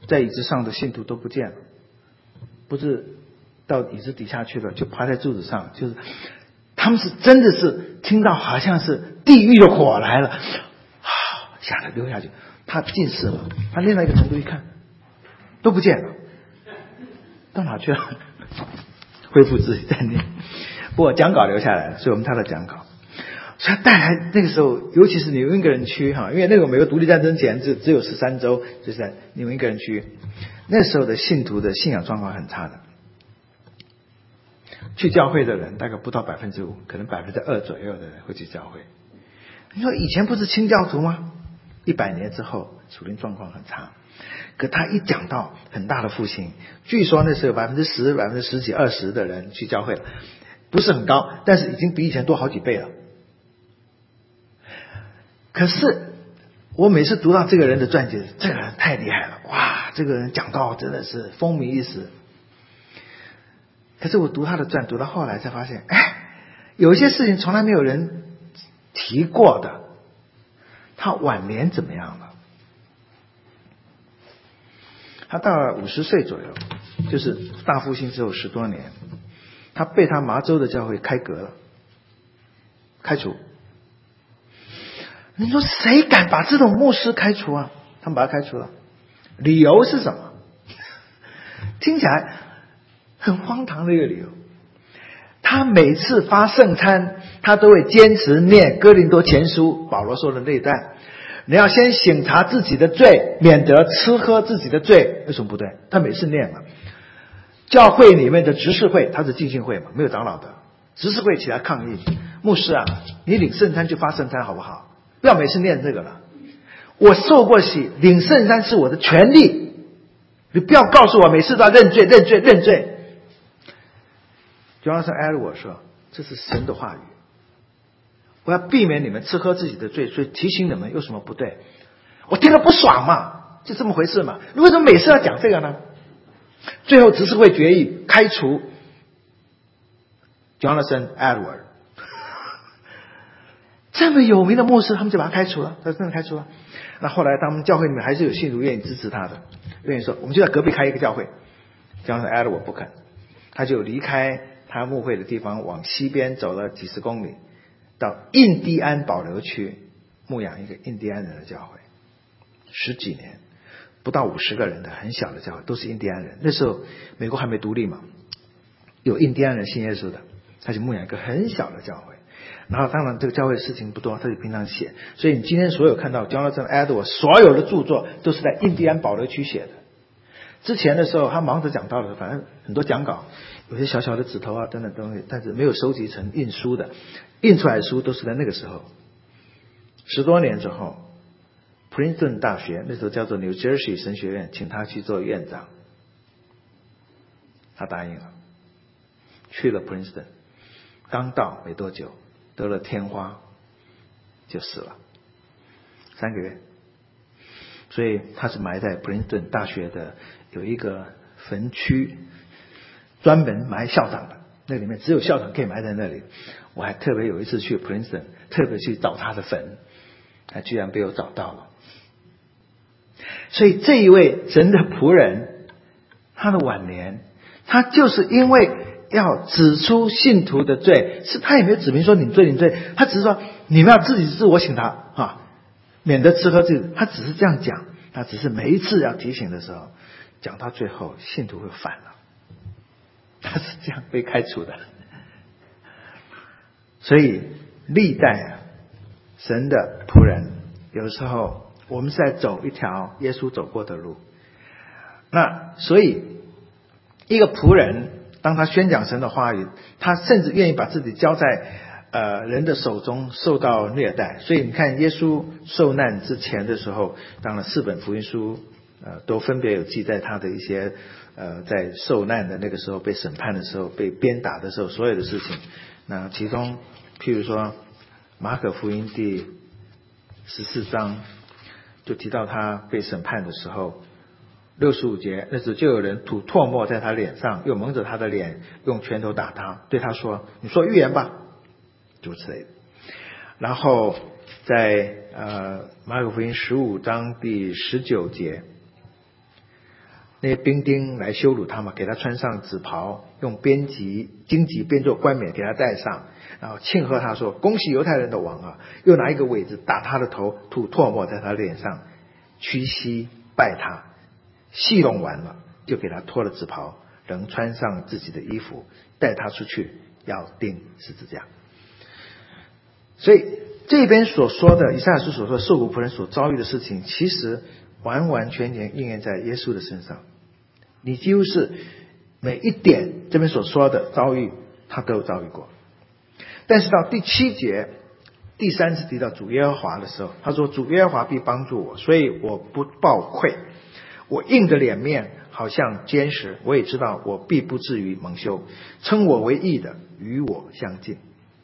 在椅子上的信徒都不见了，不是到椅子底下去了，就爬在柱子上，就是他们是真的是听到好像是地狱的火来了，啊，吓得溜下去。他近视了，他练到一个程度一看都不见了，到哪去了？恢复自己在念。不过讲稿留下来了，所以我们他的讲稿。所以带来那个时候，尤其是纽英格兰区哈，因为那个美国独立战争前只只有十三州，就是在纽英格兰区，那时候的信徒的信仰状况很差的，去教会的人大概不到百分之五，可能百分之二左右的人会去教会。你说以前不是清教徒吗？一百年之后，属灵状况很差。可他一讲到很大的复兴，据说那时候有百分之十、百分之十几、二十的人去教会了，不是很高，但是已经比以前多好几倍了。可是我每次读到这个人的传记，这个人太厉害了，哇，这个人讲道真的是风靡一时。可是我读他的传，读到后来才发现，哎，有一些事情从来没有人提过的。他晚年怎么样了？他到了五十岁左右，就是大复兴之后十多年，他被他麻州的教会开革了，开除。你说谁敢把这种牧师开除啊？他们把他开除了，理由是什么？听起来很荒唐的一个理由。他每次发圣餐，他都会坚持念哥林多前书保罗说的那一段，你要先省察自己的罪，免得吃喝自己的罪。为什么不对？他每次念嘛。教会里面的执事会，他是浸信会嘛，没有长老的，执事会起来抗议，牧师啊，你领圣餐就发圣餐好不好？不要每次念这个了。我受过洗，领圣餐是我的权利，你不要告诉我每次都要认罪认罪认罪。Jonathan Edwards说，这是神的话语，我要避免你们吃喝自己的罪，所以提醒你们有什么不对。我听了不爽嘛，就这么回事嘛，你为什么每次要讲这个呢？最后执事会决议开除 Jonathan Edwards， 这么有名的牧师，他们就把他开除了，他真的开除了。那后来他们教会里面还是有信徒愿意支持他的，愿意说我们就在隔壁开一个教会。Jonathan Edwards 不肯，他就离开他牧会的地方，往西边走了几十公里，到印第安保留区牧养一个印第安人的教会，十几年，不到五十个人的很小的教会，都是印第安人。那时候美国还没独立嘛，有印第安人信耶稣的，他就牧养一个很小的教会。然后当然这个教会的事情不多，他就平常写。所以你今天所有看到 Jonathan Edwards 所有的著作都是在印第安保留区写的。之前的时候他忙着讲道的，反正很多讲稿，有些小小的指头啊等等东西，但是没有收集成印书的，印出来的书都是在那个时候。十多年之后，普林斯顿大学那时候叫做 New Jersey 神学院，请他去做院长，他答应了，去了普林斯顿，刚到没多久得了天花就死了，三个月。所以他是埋在普林斯顿大学的有一个坟区，专门埋校长的，那里面只有校长可以埋在那里。我还特别有一次去普林斯顿，特别去找他的坟，他居然被我找到了。所以这一位神的仆人，他的晚年，他就是因为要指出信徒的罪，是他也没有指明说你罪你罪，他只是说你们要自己自我省察啊，免得吃喝自己，他只是这样讲，他只是每一次要提醒的时候，讲到最后信徒会反了，他是这样被开除的。所以历代啊，神的仆人有时候我们是在走一条耶稣走过的路。那所以一个仆人当他宣讲神的话语，他甚至愿意把自己交在呃人的手中受到虐待。所以你看耶稣受难之前的时候，当然四本福音书呃都分别有记载他的一些呃在受难的那个时候，被审判的时候，被鞭打的时候所有的事情。那其中譬如说马可福音第十四章就提到他被审判的时候，六十五节，那时就有人吐唾沫在他脸上，又蒙着他的脸，用拳头打他，对他说：“你说预言吧。”诸此类的。然后在呃马可福音十五章第十九节， 那些兵丁来羞辱他嘛，给他穿上紫袍，用编辑荆棘编做冠冕给他戴上，然后庆贺他说：“恭喜犹太人的王啊！”又拿一个苇子打他的头，吐唾沫在他脸上，屈膝拜他，戏弄完了，就给他脱了紫袍，仍穿上自己的衣服，带他出去要钉十字架。所以这边所说的以赛亚书所说的受苦仆人所遭遇的事情，其实完完全全应验在耶稣的身上。你几乎是每一点这边所说的遭遇他都有遭遇过。但是到第七节第三次提到主耶和华的时候，他说：“主耶和华必帮助我，所以我不抱愧。我硬着脸面好像坚石，我也知道我必不至于蒙羞。称我为义的与我相近。”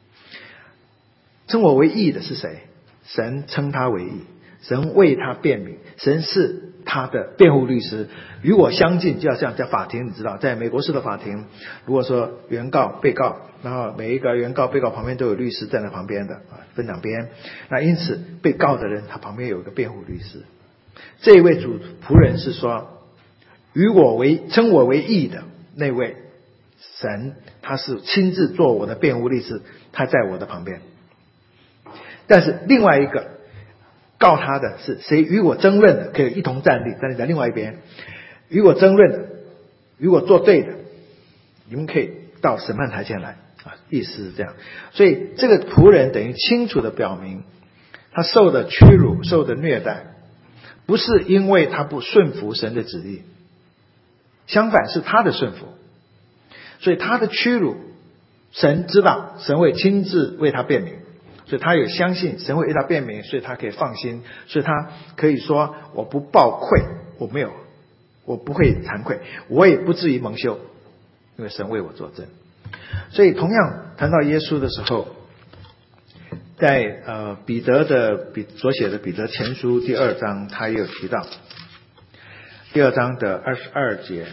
称我为义的是谁？神称他为义，神为他辩明，神是他的辩护律师。与我相近就要像在法庭，你知道在美国式的法庭，如果说原告被告，然后每一个原告被告旁边都有律师站在旁边的啊，分两边。那因此被告的人他旁边有一个辩护律师。这一位主仆人是说，与我为称我为义的那位神，他是亲自做我的辩护律师，他在我的旁边。但是另外一个告他的是谁与我争论的，可以一同站立，站立在另外一边。与我争论的，与我作对的，你们可以到审判台前来啊，意思是这样。所以这个仆人等于清楚的表明，他受的屈辱，受的虐待，不是因为他不顺服神的旨意，相反是他的顺服。所以他的屈辱，神知道，神会亲自为他辩明。所以他有相信神会为他辩明，所以他可以放心，所以他可以说我不抱愧，我没有，我不会惭愧，我也不至于蒙羞，因为神为我作证。所以同样谈到耶稣的时候，在呃彼得的彼所写的彼得前书第二章，他也有提到第二章的二十二节、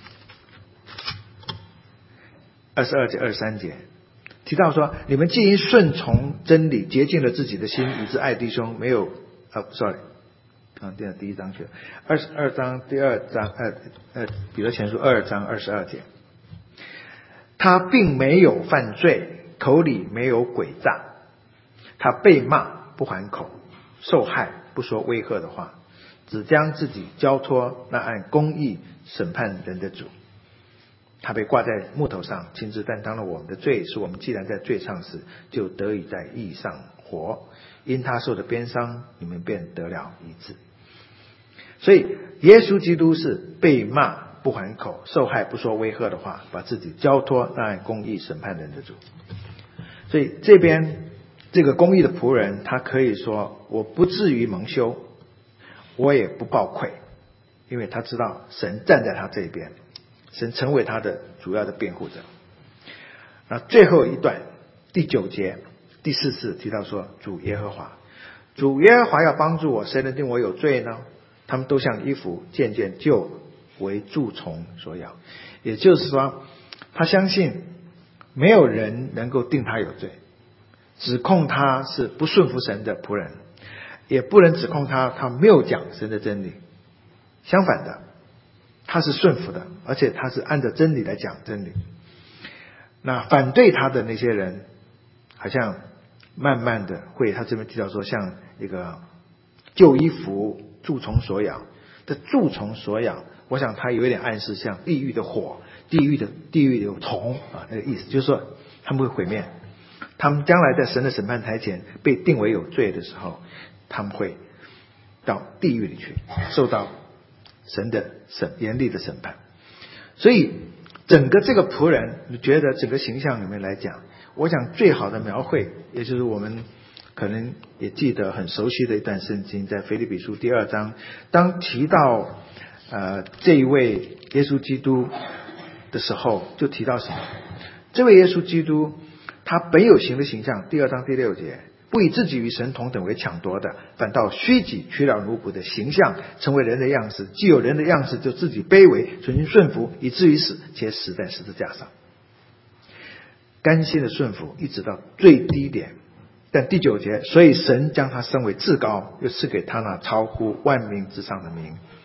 二十二节、二十三节。提到说，你们既因顺从真理洁净了自己的心，以致爱弟兄，没有啊 ，sorry， 啊，第第一章去了，二十二章第二章，呃呃，彼得前书二章二十二节，他并没有犯罪，口里没有诡诈，他被骂不还口，受害不说威吓的话，只将自己交托那按公义审判人的主。他被挂在木头上，亲自担当了我们的罪，使我们既然在罪上死，就得以在义上活。因他受的鞭伤，你们便得了医治。所以耶稣基督是被骂不还口，受害不说威吓的话，把自己交托那按公义审判人的主。所以这边这个公义的仆人，他可以说我不至于蒙羞，我也不抱愧，因为他知道神站在他这边，神成为他的主要的辩护者。那最后一段第九节第四次提到说，主耶和华，主耶和华要帮助我，谁能定我有罪呢？他们都像衣服渐渐就为蛀虫所咬。也就是说，他相信没有人能够定他有罪，指控他是不顺服神的仆人，也不能指控他他没有讲神的真理。相反的，他是顺服的，而且他是按照真理来讲真理。那反对他的那些人，好像慢慢的会，他这边提到说，像一个旧衣服蛀虫所咬的蛀虫所咬，我想他有一点暗示像地狱的火，地狱的地狱有虫啊，那个意思就是说他们会毁灭，他们将来在神的审判台前被定为有罪的时候，他们会到地狱里去，受到神的审严厉的审判。所以整个这个仆人，你觉得整个形象里面来讲，我想最好的描绘，也就是我们可能也记得很熟悉的一段圣经，在腓立比书第二章，当提到呃这一位耶稣基督的时候，就提到什么？这位耶稣基督他本有形的形象，第二章第六节，不以自己与神同等为抢夺的，反倒虚己，取了奴仆的形象，成为人的样式。既有人的样式，就自己卑微，存心顺服，以至于死，且死在十字架上。甘心的顺服，一直到最低点。但第九节，所以神将他升为至高，又赐给他那超乎万名之上的名。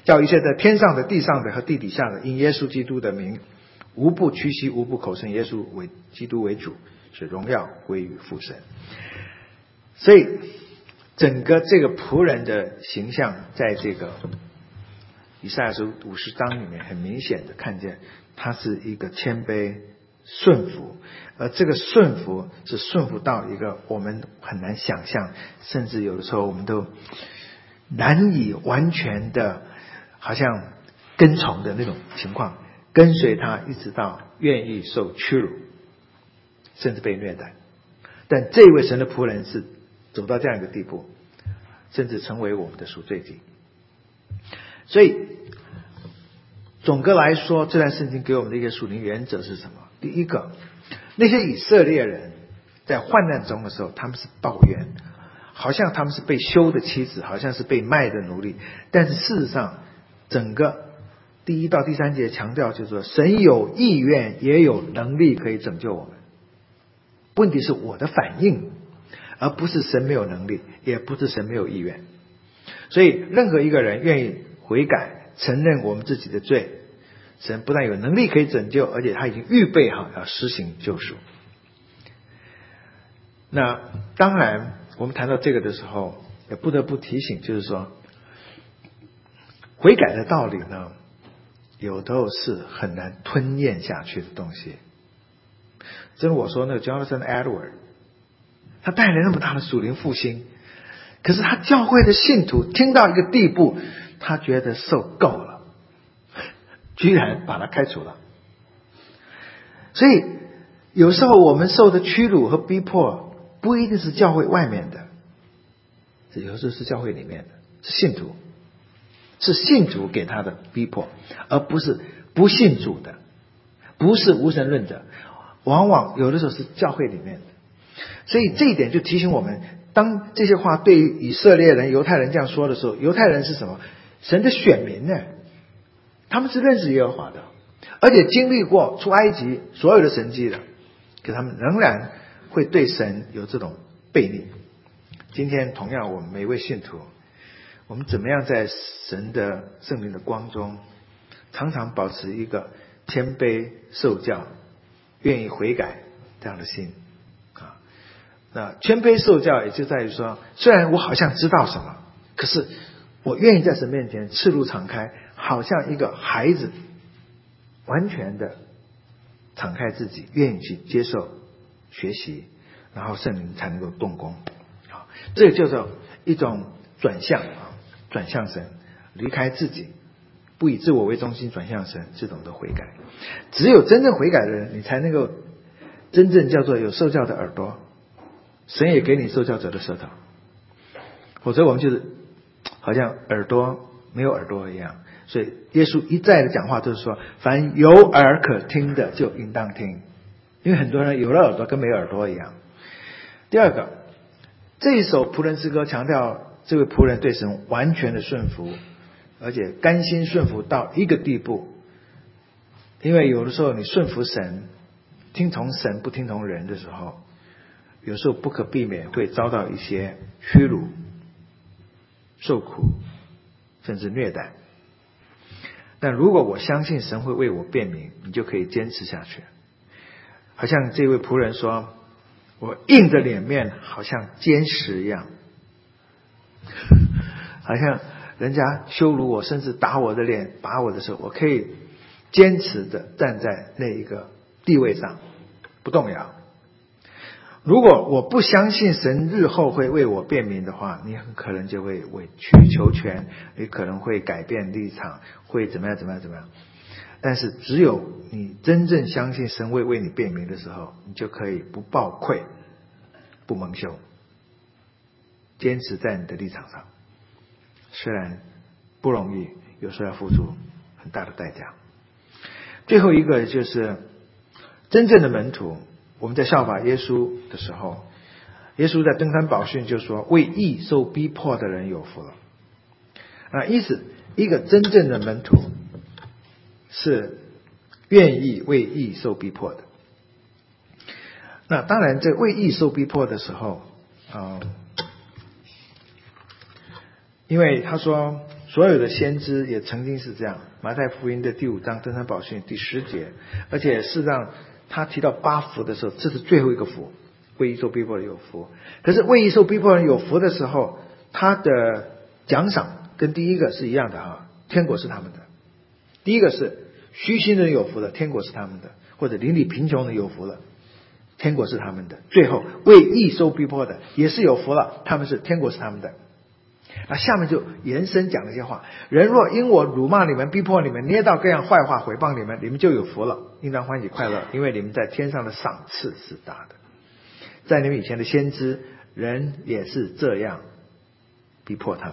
叫一切在天上的、地上的和地底下的，因耶稣基督的名，无不屈膝，无不口称耶稣为基督为主，使荣耀归于父神。所以整个这个仆人的形象，在这个以赛亚书五十章里面很明显的看见，他是一个谦卑顺服，而这个顺服是顺服到一个我们很难想象，甚至有的时候我们都难以完全的好像跟从的那种情况，跟随他一直到愿意受屈辱，甚至被虐待。但这位神的仆人是走到这样一个地步，甚至成为我们的赎罪祭。所以总的来说，这段圣经给我们的一个属灵原则是什么？第一个，那些以色列人在患难中的时候，他们是抱怨，好像他们是被休的妻子，好像是被卖的奴隶。但是事实上，整个第一到第三节强调就是说，神有意愿也有能力可以拯救我们。问题是我的反应，而不是神没有能力，也不是神没有意愿。所以任何一个人愿意悔改，承认我们自己的罪，神不但有能力可以拯救，而且他已经预备好要施行救赎。那当然我们谈到这个的时候，也不得不提醒，就是说悔改的道理呢，有的时候是很难吞咽下去的东西。正如我说那个 Jonathan Edward， 他带来那么大的属灵复兴，可是他教会的信徒听到一个地步，他觉得受够了，居然把他开除了。所以有时候我们受的屈辱和逼迫不一定是教会外面的，有时候是教会里面的，是信徒，是信主给他的逼迫，而不是不信主的，不是无神论者，往往有的时候是教会里面的。所以这一点就提醒我们，当这些话对于以色列人、犹太人这样说的时候，犹太人是什么？神的选民呢，他们是认识耶和华的，而且经历过出埃及所有的神迹的，可他们仍然会对神有这种悖逆。今天同样我们每一位信徒，我们怎么样在神的圣灵的光中，常常保持一个谦卑受教、愿意悔改这样的心啊？那谦卑受教也就在于说，虽然我好像知道什么，可是我愿意在神面前赤露敞开，好像一个孩子，完全的敞开自己，愿意去接受学习，然后圣灵才能够动工。好，这就叫一种转向啊，转向神，离开自己，不以自我为中心，转向神，这种的悔改。只有真正悔改的人，你才能够真正叫做有受教的耳朵，神也给你受教者的舌头，否则我们就是好像耳朵没有耳朵一样。所以耶稣一再的讲话都是说，凡有耳可听的就应当听，因为很多人有了耳朵跟没耳朵一样。第二个，这一首仆人诗歌强调这位仆人对神完全的顺服，而且甘心顺服到一个地步。因为有的时候你顺服神，听从神不听从人的时候，有时候不可避免会遭到一些屈辱、受苦，甚至虐待。但如果我相信神会为我辩明，你就可以坚持下去。好像这位仆人说，我硬着脸面好像坚石一样，好像人家羞辱我甚至打我的脸打我的时候，我可以坚持的站在那一个地位上不动摇。如果我不相信神日后会为我辩明的话，你很可能就会委曲求全，你可能会改变立场，会怎么样怎么样怎么样。但是只有你真正相信神会为你辩明的时候，你就可以不抱愧，不蒙羞，坚持在你的立场上。虽然不容易，有时候要付出很大的代价。最后一个就是真正的门徒，我们在效法耶稣的时候，耶稣在登山宝训就说，为义受逼迫的人有福了。啊，意思一个真正的门徒是愿意为义受逼迫的。那当然在为义受逼迫的时候，呃、因为他说所有的先知也曾经是这样。马太福音的第五章登山宝训第十节，而且事实上他提到八福的时候，这是最后一个福，为义受逼迫的有福。可是为义受逼迫人有福的时候，他的奖赏跟第一个是一样的哈，天国是他们的。第一个是虚心人有福了，天国是他们的；或者邻里贫穷人有福了，天国是他们的。最后为义受逼迫的也是有福了，他们是天国是他们的。那下面就延伸讲了一些话：人若因我辱骂你们、逼迫你们、捏造各样坏话毁谤你们，你们就有福了，应当欢喜快乐，因为你们在天上的赏赐是大的。在你们以前的先知，人也是这样逼迫他们。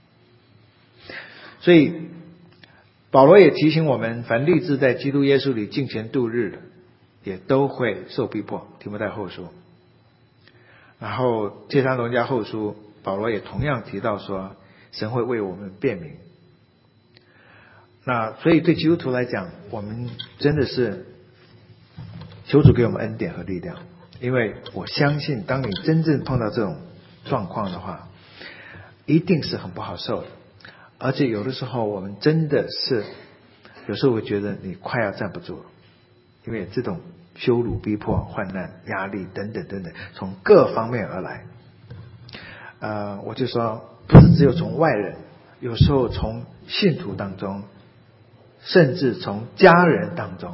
所以保罗也提醒我们，凡立志在基督耶稣里敬虔度日的，也都会受逼迫。提摩太后书，然后帖撒罗尼迦后书，保罗也同样提到说，神会为我们辩明。那所以对基督徒来讲，我们真的是求主给我们恩典和力量，因为我相信，当你真正碰到这种状况的话，一定是很不好受的。而且有的时候，我们真的是有时候会觉得你快要站不住了，因为这种羞辱、逼迫、患难、压力等等等等，从各方面而来。呃，我就说，不是只有从外人，有时候从信徒当中，甚至从家人当中，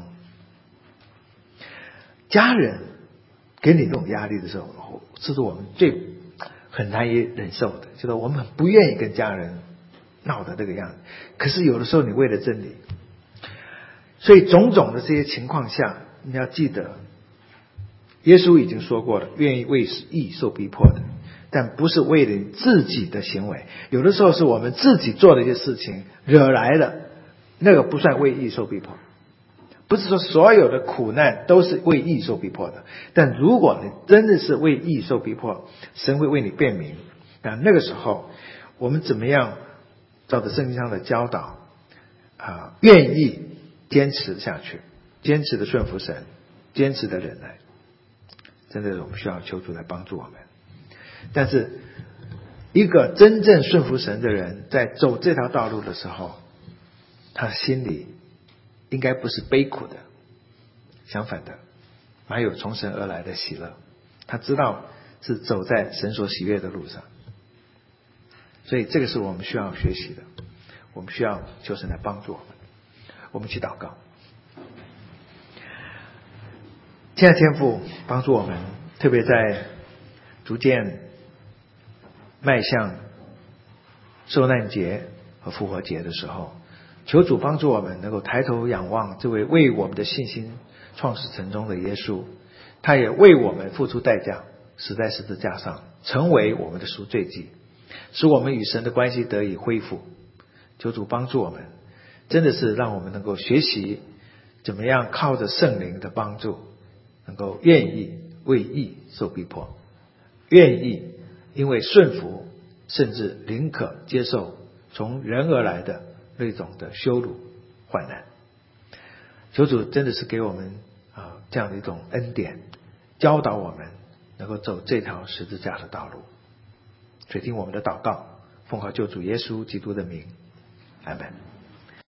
家人给你这种压力的时候，这是我们最很难以忍受的，就是我们很不愿意跟家人闹的这个样子。可是有的时候你为了真理，所以种种的这些情况下，你要记得，耶稣已经说过了，愿意为义受逼迫的，但不是为了自己的行为。有的时候是我们自己做的一些事情惹来的，那个不算为义受逼迫。不是说所有的苦难都是为义受逼迫的，但如果你真的是为义受逼迫，神会为你辩明。那那个时候我们怎么样照着圣经上的教导啊，愿意坚持下去，坚持的顺服神，坚持的忍耐，真的我们需要求主来帮助我们。但是一个真正顺服神的人，在走这条道路的时候，他心里应该不是悲苦的，相反的，还有从神而来的喜乐。他知道是走在神所喜悦的路上，所以这个是我们需要学习的，我们需要求神来帮助我们。我们去祷告。亲爱的天父，帮助我们，特别在逐渐迈向受难节和复活节的时候，求主帮助我们能够抬头仰望这位为我们的信心创始成终的耶稣，他也为我们付出代价，死在十字架上，成为我们的赎罪祭，使我们与神的关系得以恢复。求主帮助我们，真的是让我们能够学习怎么样靠着圣灵的帮助，能够愿意为义受逼迫，愿意因为顺服，甚至宁可接受从人而来的那种的羞辱患难。求主真的是给我们啊这样的一种恩典，教导我们能够走这条十字架的道路。垂听我们的祷告，奉靠救主耶稣基督的名，阿们。